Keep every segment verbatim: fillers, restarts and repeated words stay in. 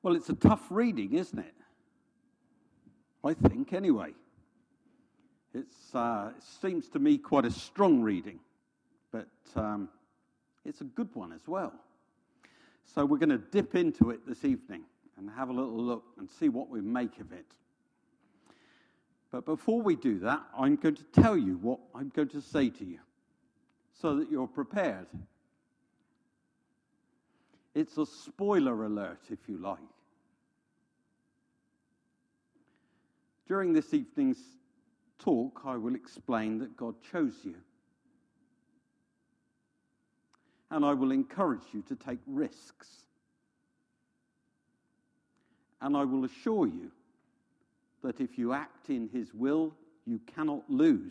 Well, it's a tough reading, isn't it? I think, anyway. It's, uh, it seems to me quite a strong reading, but um, it's a good one as well. So we're going to dip into it this evening and have a little look and see what we make of it. But before we do that, I'm going to tell you what I'm going to say to you so that you're prepared. It's a spoiler alert, if you like. During this evening's talk, I will explain that God chose you. And I will encourage you to take risks. And I will assure you that if you act in his will, you cannot lose.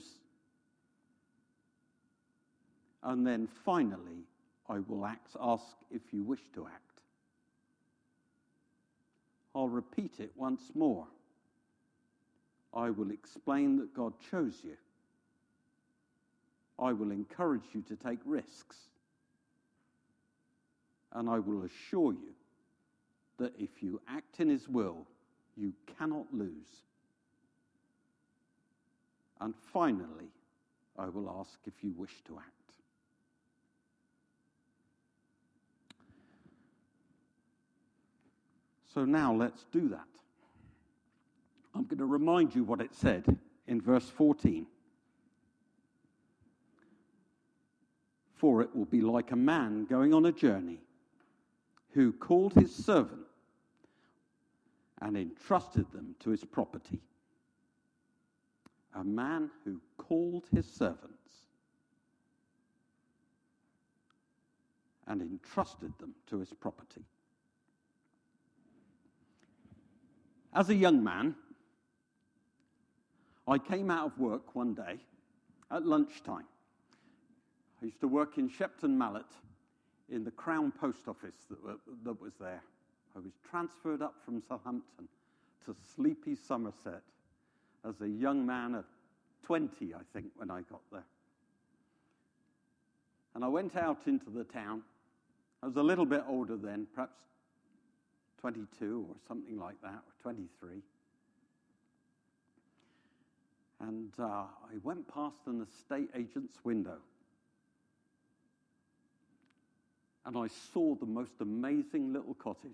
And then finally, I will act, ask if you wish to act. I'll repeat it once more. I will explain that God chose you. I will encourage you to take risks. And I will assure you that if you act in his will, you cannot lose. And finally, I will ask if you wish to act. So now let's do that. I'm going to remind you what it said in verse fourteen. For it will be like a man going on a journey who called his servant and entrusted them to his property. A man who called his servants and entrusted them to his property. As a young man, I came out of work one day at lunchtime. I used to work in Shepton Mallet in the Crown Post Office that, were, that was there. I was transferred up from Southampton to sleepy Somerset as a young man of twenty, I think, when I got there. And I went out into the town. I was a little bit older then, perhaps twenty-two or something like that, or twenty-three. And uh, I went past an estate agent's window. And I saw the most amazing little cottage.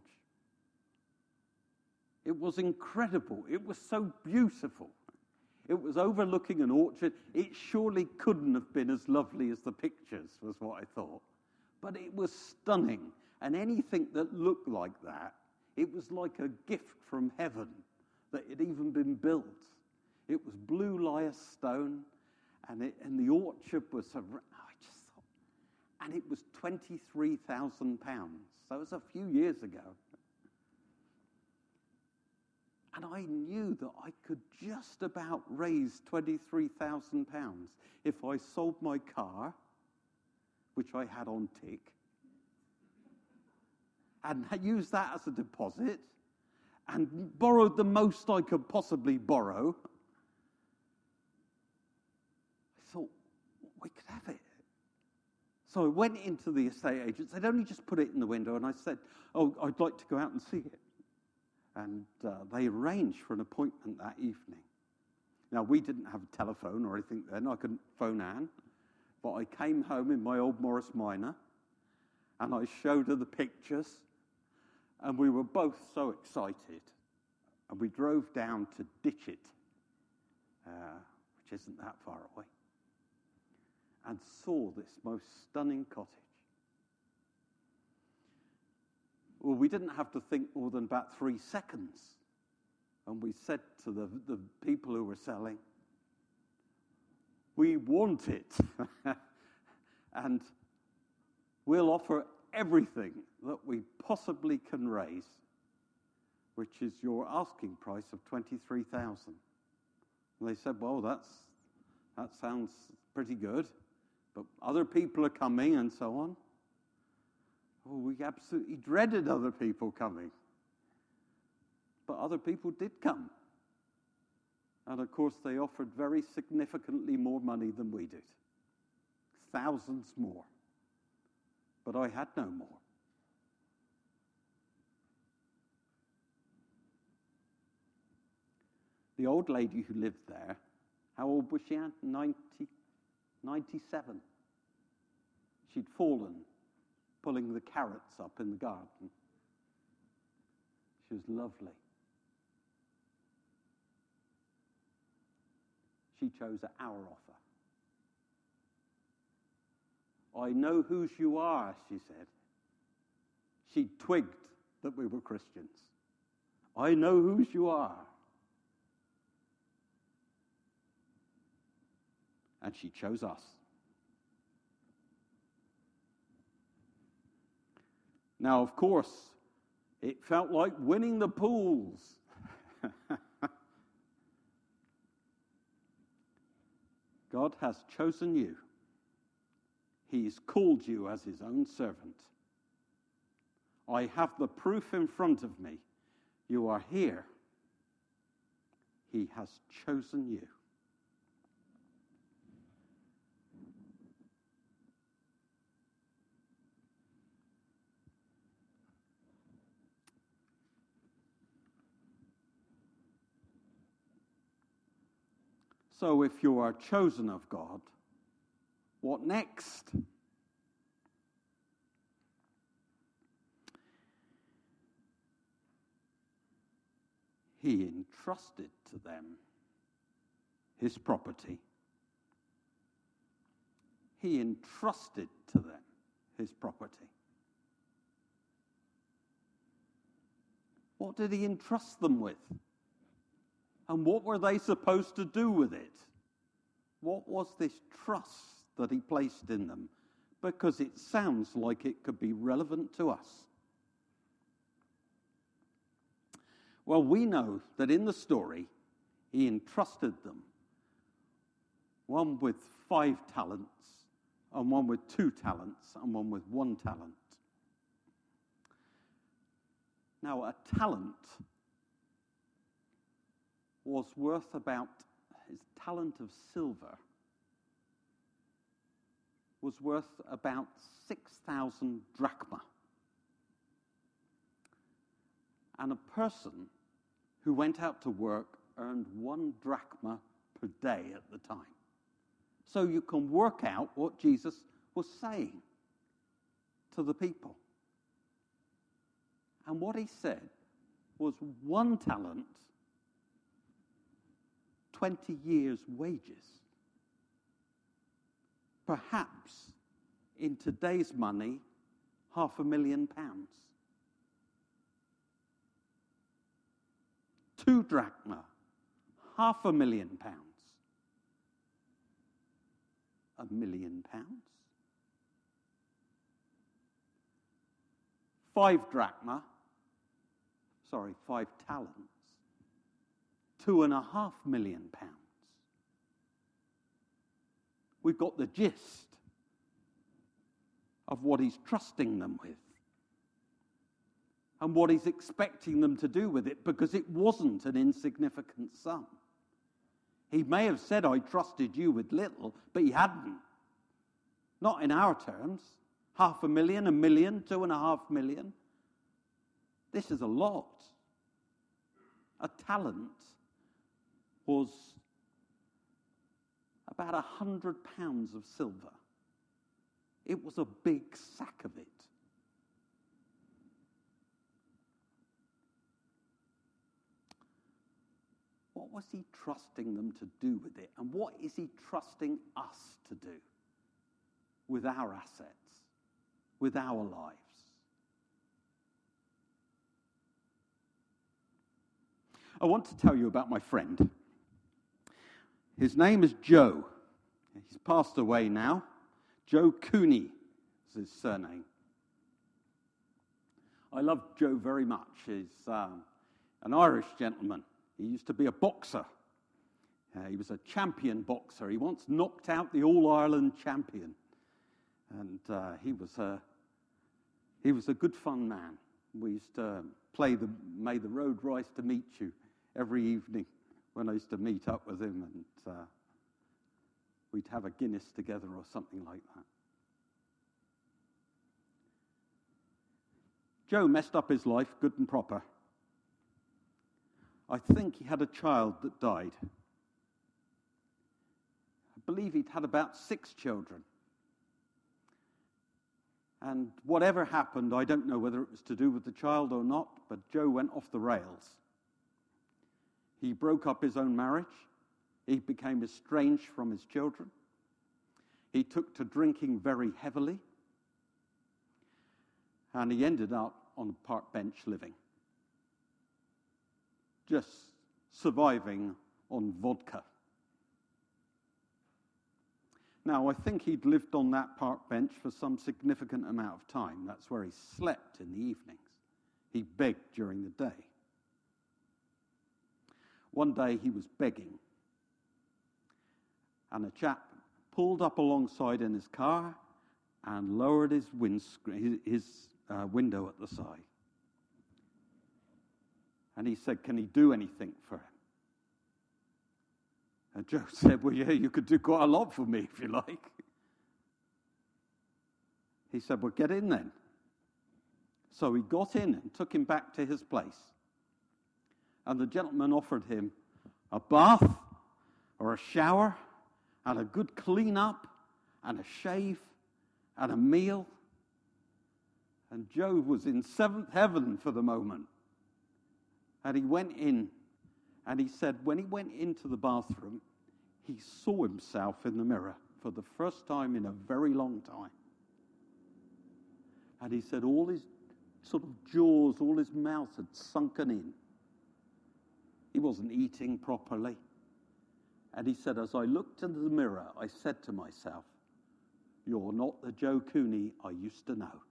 It was incredible. It was so beautiful. It was overlooking an orchard. It surely couldn't have been as lovely as the pictures, was what I thought. But it was stunning. And anything that looked like that, it was like a gift from heaven that had even been built. It was blue lias stone, and, it, and the orchard was, a, I just thought, and it was twenty-three thousand pounds. So it was a few years ago. And I knew that I could just about raise twenty-three thousand pounds if I sold my car, which I had on tick, and used that as a deposit, and borrowed the most I could possibly borrow. I thought, we could have it. So I went into the estate agents. They'd only just put it in the window, and I said, oh, I'd like to go out and see it. And uh, they arranged for an appointment that evening. Now, we didn't have a telephone or anything then. I couldn't phone Anne. But I came home in my old Morris Minor, and I showed her the pictures, and we were both so excited. And we drove down to Ditchit, uh, which isn't that far away, and saw this most stunning cottage. Well, we didn't have to think more than about three seconds. And we said to the, the people who were selling, we want it. And we'll offer everything that we possibly can raise, which is your asking price of twenty-three thousand dollars. And they said, well, that's that sounds pretty good, but other people are coming and so on. Oh, we absolutely dreaded other people coming. But other people did come. And of course, they offered very significantly more money than we did. Thousands more. But I had no more. The old lady who lived there, how old was she, Anne? ninety, ninety-seven. She'd fallen pulling the carrots up in the garden. She was lovely. She chose our offer. I know whose you are, she said. She twigged that we were Christians. I know whose you are. And she chose us. Now, of course, it felt like winning the pools. God has chosen you. He's called you as his own servant. I have the proof in front of me. You are here. He has chosen you. So if you are chosen of God, what next? He entrusted to them his property. He entrusted to them his property. What did he entrust them with? And what were they supposed to do with it? What was this trust that he placed in them? Because it sounds like it could be relevant to us. Well, we know that in the story, he entrusted them, one with five talents, and one with two talents, and one with one talent. Now, a talent was worth about, his talent of silver was worth about six thousand drachma. And a person who went out to work earned one drachma per day at the time. So you can work out what Jesus was saying to the people. And what he said was one talent, twenty years' wages. Perhaps, in today's money, half a million pounds. Two drachma, half a million pounds. A million pounds. Five drachma, sorry, five talents. Two and a half million pounds. We've got the gist of what he's trusting them with and what he's expecting them to do with it, because it wasn't an insignificant sum. He may have said, I trusted you with little, but he hadn't. Not in our terms. Half a million, a million, two and a half million. This is a lot. A talent was about a hundred pounds of silver. It was a big sack of it. What was he trusting them to do with it? And what is he trusting us to do with our assets, with our lives? I want to tell you about my friend. His name is Joe. He's passed away now. Joe Cooney is his surname. I love Joe very much. He's um, an Irish gentleman. He used to be a boxer. Uh, he was a champion boxer. He once knocked out the All-Ireland champion. And uh, he was a he was a good fun man. We used to play the May the Road Rise to Meet You every evening when I used to meet up with him, and uh, we'd have a Guinness together or something like that. Joe messed up his life good and proper. I think he had a child that died. I believe he'd had about six children. And whatever happened, I don't know whether it was to do with the child or not, but Joe went off the rails. He broke up his own marriage. He became estranged from his children. He took to drinking very heavily. And he ended up on a park bench living. Just surviving on vodka. Now, I think he'd lived on that park bench for some significant amount of time. That's where he slept in the evenings. He begged during the day. One day he was begging, and a chap pulled up alongside in his car and lowered his windscreen, his uh, window at the side. And he said, "Can he do anything for him?" And Joe said, "Well, yeah, you could do quite a lot for me if you like." He said, "Well, get in then." So he got in and took him back to his place. And the gentleman offered him a bath or a shower and a good clean-up and a shave and a meal. And Joe was in seventh heaven for the moment. And he went in, and he said when he went into the bathroom, he saw himself in the mirror for the first time in a very long time. And he said all his sort of jaws, all his mouth had sunken in. He wasn't eating properly. And he said, as I looked into the mirror, I said to myself, "You're not the Joe Cooney I used to know."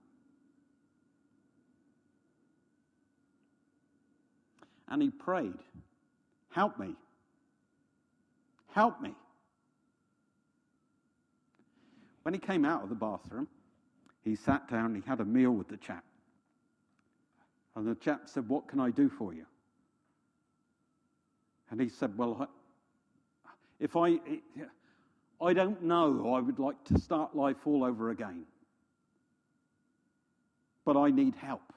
And he prayed, "Help me. Help me." When he came out of the bathroom, he sat down, he had a meal with the chap. And the chap said, "What can I do for you?" And he said, "Well, if I, I don't know, I would like to start life all over again. But I need help."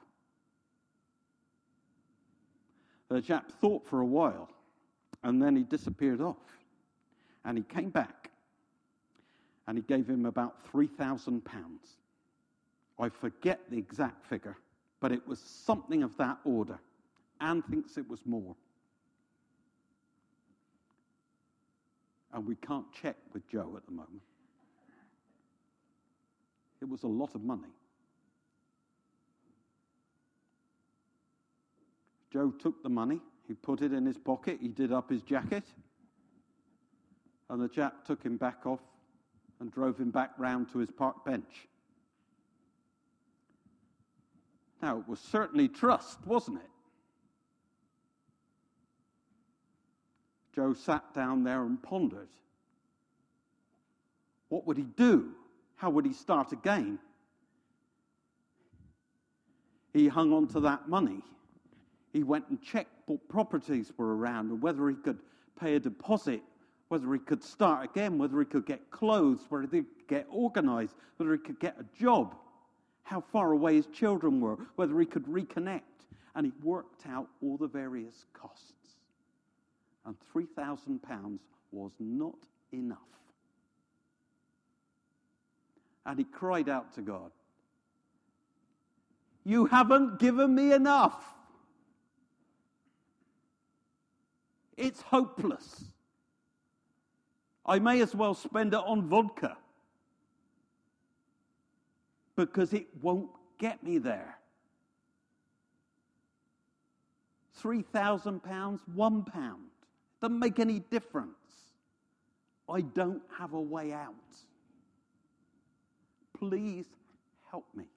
The chap thought for a while, and then he disappeared off. And he came back, and he gave him about three thousand pounds. I forget the exact figure, but it was something of that order. Anne thinks it was more. And we can't check with Joe at the moment. It was a lot of money. Joe took the money, he put it in his pocket, he did up his jacket, and the chap took him back off and drove him back round to his park bench. Now, it was certainly trust, wasn't it? Joe sat down there and pondered. What would he do? How would he start again? He hung on to that money. He went and checked what properties were around and whether he could pay a deposit, whether he could start again, whether he could get clothes, whether he could get organized, whether he could get a job, how far away his children were, whether he could reconnect. And he worked out all the various costs. And three thousand pounds was not enough. And he cried out to God, "You haven't given me enough. It's hopeless. I may as well spend it on vodka because it won't get me there. Three thousand pounds, one pound. Doesn't make any difference. I don't have a way out. Please help me."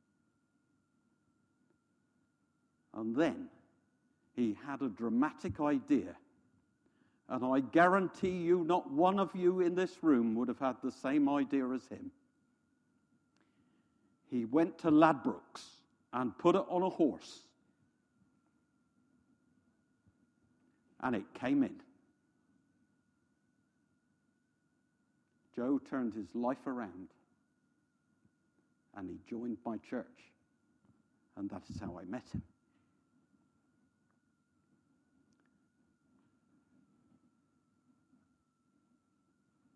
And then he had a dramatic idea. And I guarantee you not one of you in this room would have had the same idea as him. He went to Ladbrokes and put it on a horse. And it came in. Joe turned his life around. And he joined my church. And that is how I met him.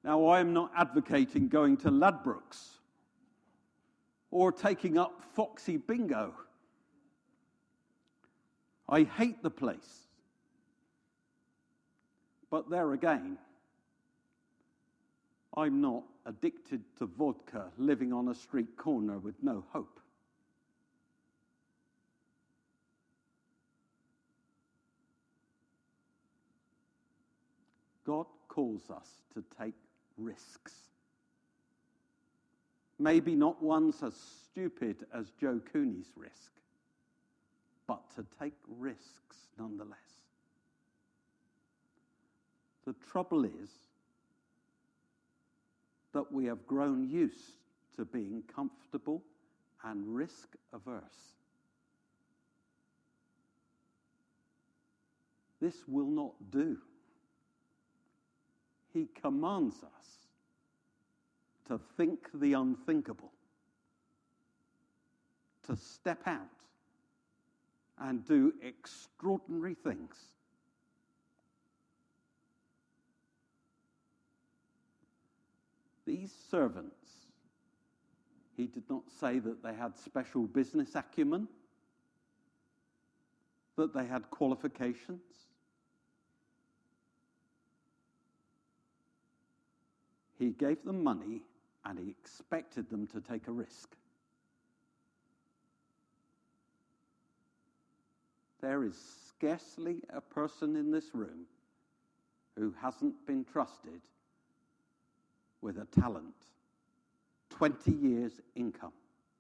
Now, I am not advocating going to Ladbrokes or taking up Foxy Bingo. I hate the place. But there again, I'm not addicted to vodka living on a street corner with no hope. God calls us to take risks. Maybe not ones as stupid as Joe Cooney's risk, but to take risks nonetheless. The trouble is that we have grown used to being comfortable and risk averse. This will not do. He commands us to think the unthinkable, to step out and do extraordinary things. These servants, he did not say that they had special business acumen, that they had qualifications. He gave them money and he expected them to take a risk. There is scarcely a person in this room who hasn't been trusted with a talent, twenty years income.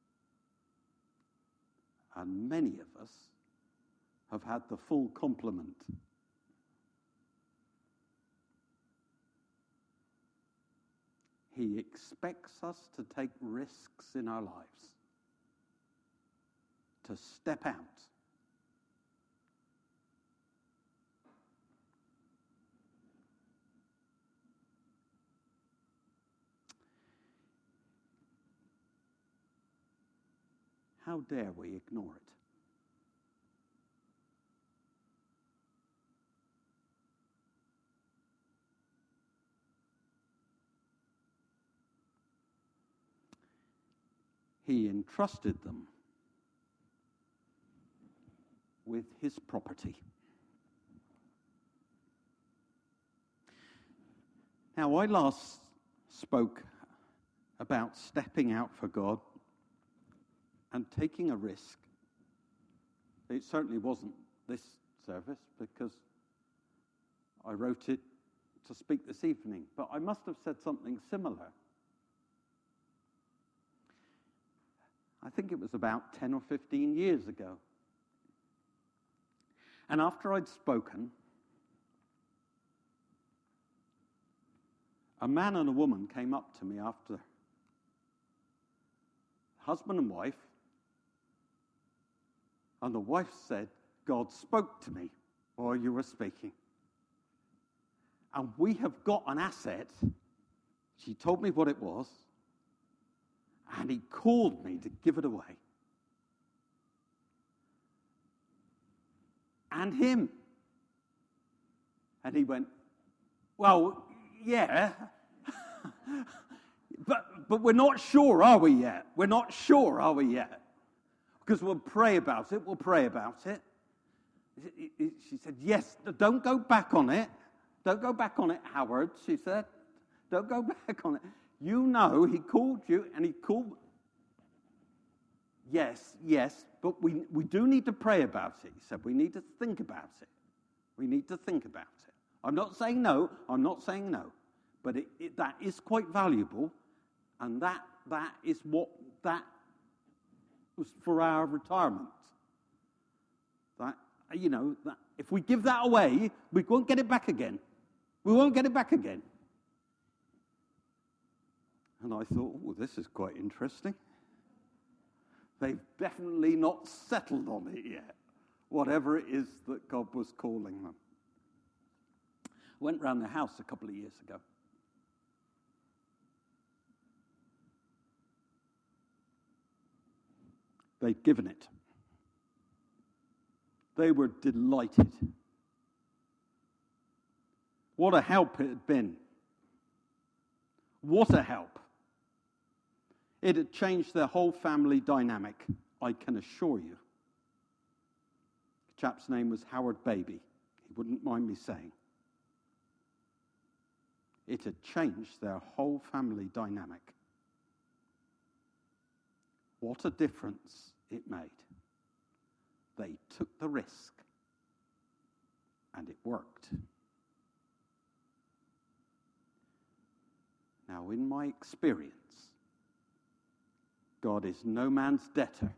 And many of us have had the full complement. He expects us to take risks in our lives, to step out. How dare we ignore it? He entrusted them with his property. Now, I last spoke about stepping out for God and taking a risk. It certainly wasn't this service because I wrote it to speak this evening, but I must have said something similar. I think it was about ten or fifteen years ago. And after I'd spoken, a man and a woman came up to me after, husband and wife, and the wife said, God spoke to me while you were speaking. And we have got an asset. She told me what it was. And he called me to give it away. And him. And he went, well, yeah. but but we're not sure, are we yet? We're not sure, are we yet? Because we'll pray about it, we'll pray about it. She said, yes, don't go back on it. Don't go back on it, Howard, she said. Don't go back on it. You know he called you and he called. Yes, yes, but we, we do need to pray about it, he said. We need to think about it. We need to think about it. I'm not saying no, I'm not saying no. But it, it, that is quite valuable, and that that is what that was for our retirement. That, you know, that if we give that away, we won't get it back again. We won't get it back again. And I thought, oh, this is quite interesting. They've definitely not settled on it yet, whatever it is that God was calling them. I went round the house a couple of years ago. They'd given it. They were delighted. What a help it had been. What a help. It had changed their whole family dynamic, I can assure you. The chap's name was Howard Baby. He wouldn't mind me saying. It had changed their whole family dynamic. What a difference it made. They took the risk, and it worked. Now, in my experience, God is no man's debtor.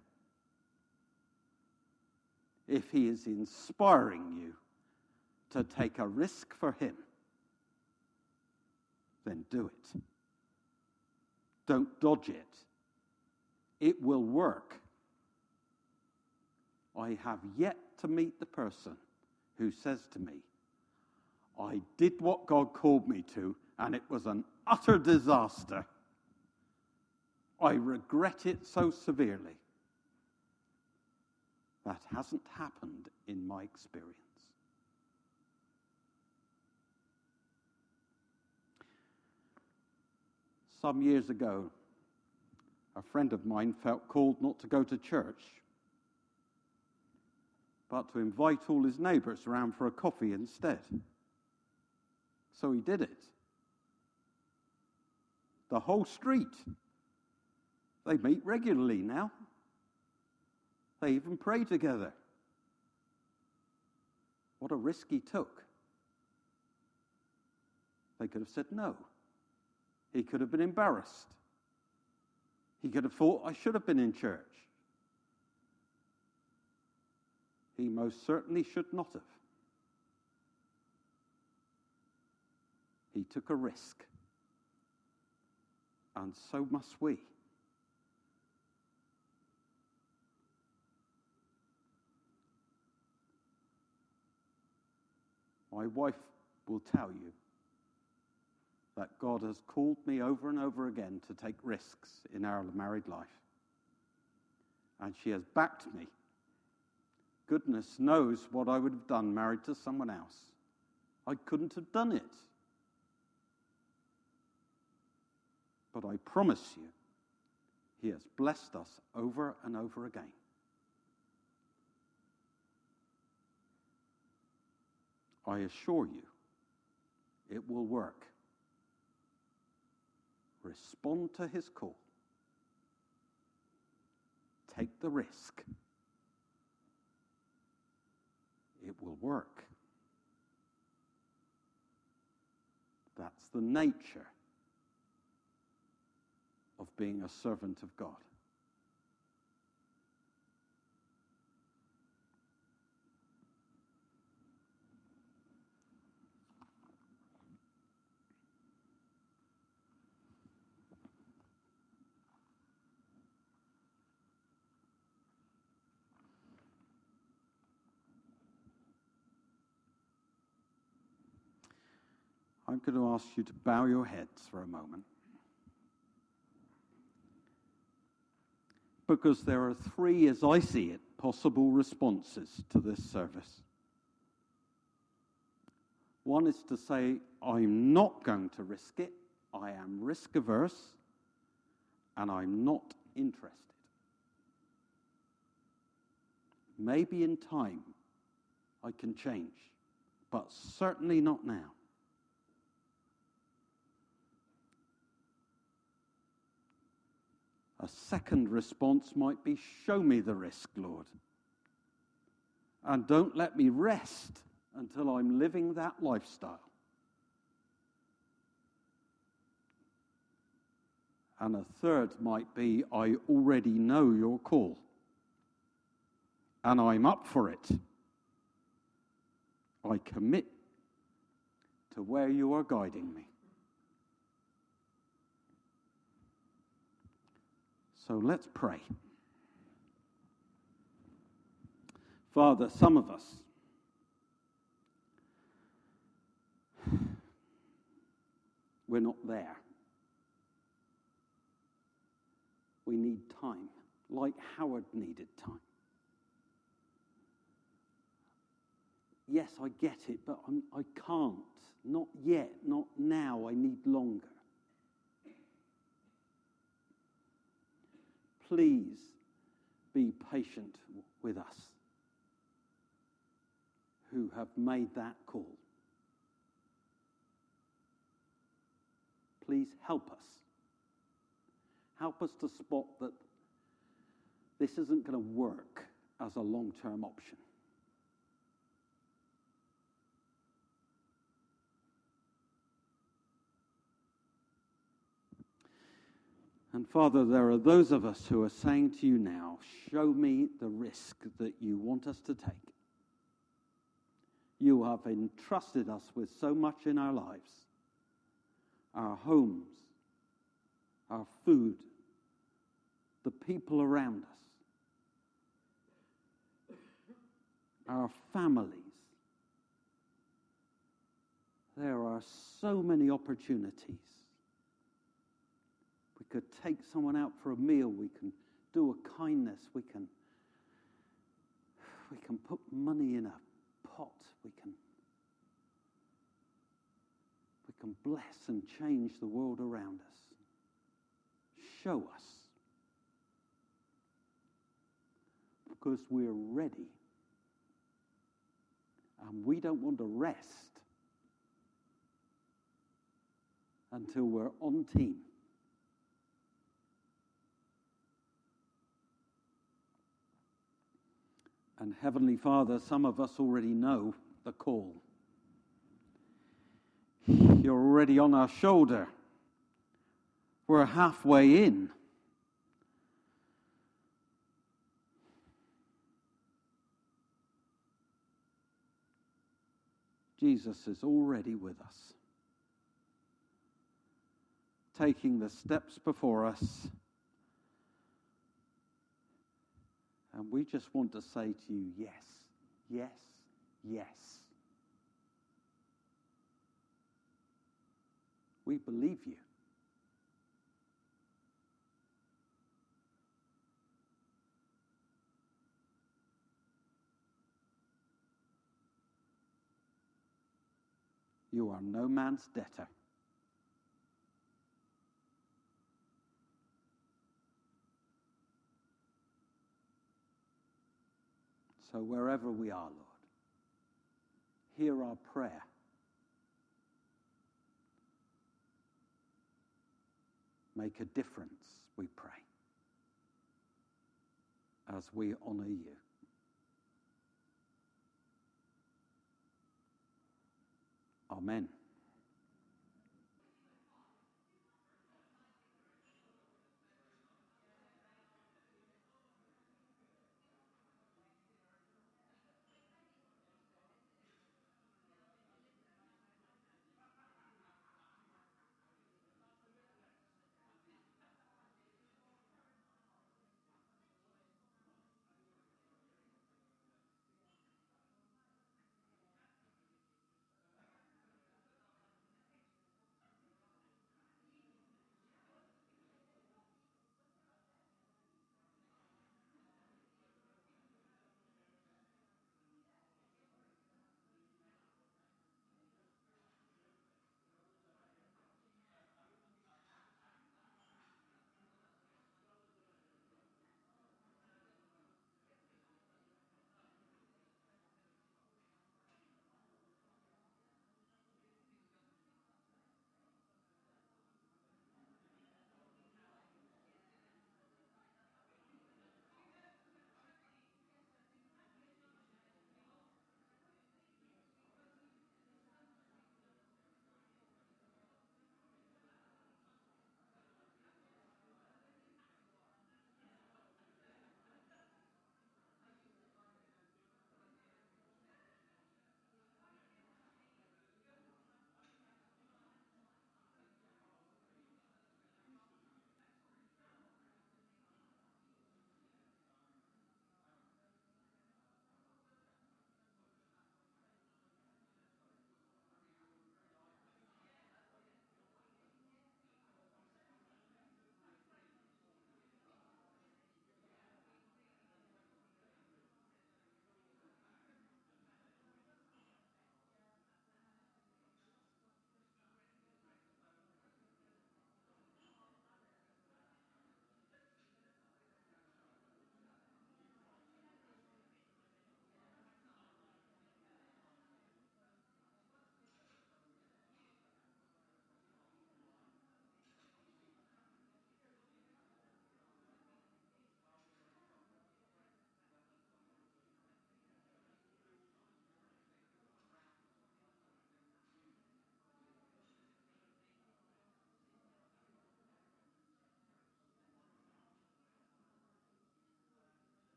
If he is inspiring you to take a risk for him, then do it. Don't dodge it. It will work. I have yet to meet the person who says to me, I did what God called me to, and it was an utter disaster. I regret it so severely. That hasn't happened in my experience. Some years ago, a friend of mine felt called not to go to church, but to invite all his neighbours around for a coffee instead. So he did it. The whole street. They meet regularly now. They even pray together. What a risk he took. They could have said no. He could have been embarrassed. He could have thought, I should have been in church. He most certainly should not have. He took a risk. And so must we. My wife will tell you that God has called me over and over again to take risks in our married life. And she has backed me. Goodness knows what I would have done married to someone else. I couldn't have done it. But I promise you, he has blessed us over and over again. I assure you, it will work. Respond to his call. Take the risk. It will work. That's the nature of being a servant of God. I'm going to ask you to bow your heads for a moment. Because there are three, as I see it, possible responses to this service. One is to say, I'm not going to risk it. I am risk averse, and I'm not interested. Maybe in time I can change, but certainly not now. A second response might be, show me the risk, Lord. And don't let me rest until I'm living that lifestyle. And a third might be, I already know your call. And I'm up for it. I commit to where you are guiding me. So let's pray. Father, some of us we're not there. We need time, like Howard needed time. Yes, I get it, but I'm, I can't. Not yet, not now. I need longer. please be patient with us who have made that call. Please help us. Help us to spot that this isn't going to work as a long-term option. And Father, there are those of us who are saying to you now, show me the risk that you want us to take. You have entrusted us with so much in our lives, our homes, our food, the people around us, our families. There are so many opportunities. We could take someone out for a meal. We can do a kindness. We can, we can put money in a pot. We can, we can bless and change the world around us. Show us. Because we're ready. And we don't want to rest until we're on team. And Heavenly Father, some of us already know the call. You're already on our shoulder. We're halfway in. Jesus is already with us, taking the steps before us. And we just want to say to you, yes, yes, yes. We believe you. You are no man's debtor. So wherever we are, Lord, hear our prayer. Make a difference, we pray, as we honor you. Amen.